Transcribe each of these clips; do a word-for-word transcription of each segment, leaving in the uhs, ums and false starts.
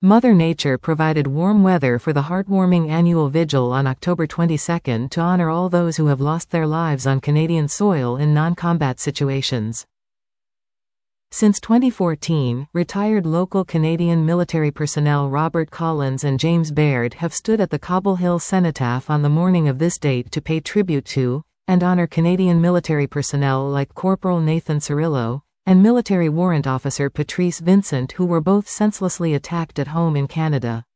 Mother Nature provided warm weather for the heartwarming annual vigil on October twenty-second to honor all those who have lost their lives on Canadian soil in non-combat situations. Since twenty fourteen, retired local Canadian military personnel Robert Collins and James Baird have stood at the Cobble Hill Cenotaph on the morning of this date to pay tribute to, and honor Canadian military personnel like Corporal Nathan Cirillo and Military Warrant Officer Patrice Vincent, who were both senselessly attacked at home in Canada.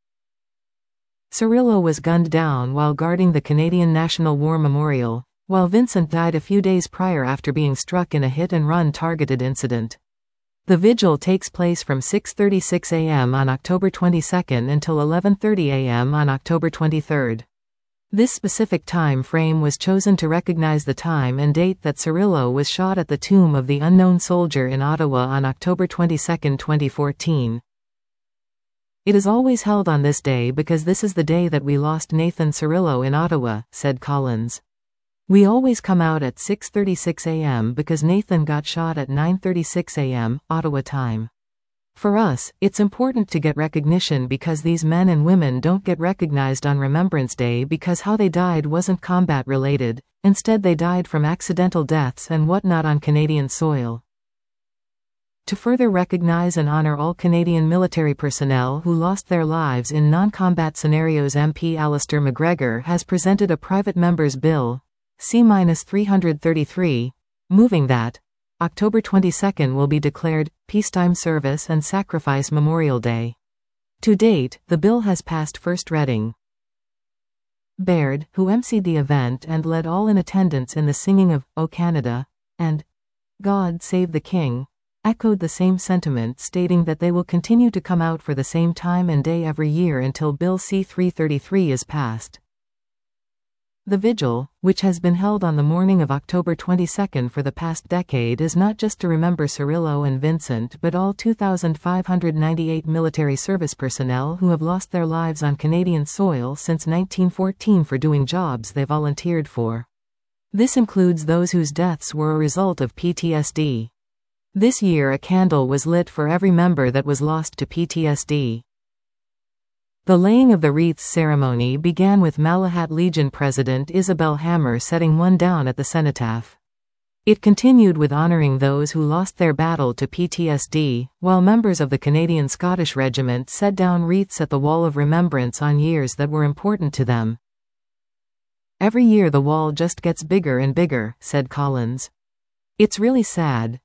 Cirillo was gunned down while guarding the Canadian National War Memorial, while Vincent died a few days prior after being struck in a hit-and-run targeted incident. The vigil takes place from six thirty-six a m on October twenty-second until eleven thirty a m on October twenty-third. This specific time frame was chosen to recognize the time and date that Cirillo was shot at the Tomb of the Unknown Soldier in Ottawa on October twenty-second, twenty fourteen. "It is always held on this day because this is the day that we lost Nathan Cirillo in Ottawa," said Collins. "We always come out at six thirty-six a m because Nathan got shot at nine thirty-six a m Ottawa time. For us, it's important to get recognition because these men and women don't get recognized on Remembrance Day because how they died wasn't combat related, instead they died from accidental deaths and whatnot on Canadian soil." To further recognize and honor all Canadian military personnel who lost their lives in non-combat scenarios, M P Alistair McGregor has presented a private member's bill, C three thirty-three, moving that October twenty-second will be declared Peacetime Service and Sacrifice Memorial Day. To date, the bill has passed first reading. Baird, who emceed the event and led all in attendance in the singing of O Canada and God Save the King, echoed the same sentiment, stating that they will continue to come out for the same time and day every year until Bill C three thirty-three is passed. The vigil, which has been held on the morning of October twenty-second for the past decade, is not just to remember Cirillo and Vincent but all two thousand five hundred ninety-eight military service personnel who have lost their lives on Canadian soil since nineteen fourteen for doing jobs they volunteered for. This includes those whose deaths were a result of P T S D. This year a candle was lit for every member that was lost to P T S D. The laying of the wreaths ceremony began with Malahat Legion President Isabel Hammer setting one down at the cenotaph. It continued with honoring those who lost their battle to P T S D, while members of the Canadian Scottish Regiment set down wreaths at the Wall of Remembrance on years that were important to them. "Every year the wall just gets bigger and bigger," said Collins. "It's really sad."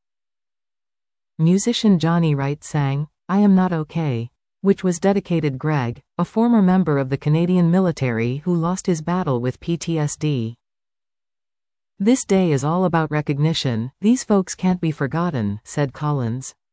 Musician Johnny Wright sang, "I Am Not Okay," which was dedicated Greg, a former member of the Canadian military who lost his battle with P T S D. "This day is all about recognition, these folks can't be forgotten," said Collins.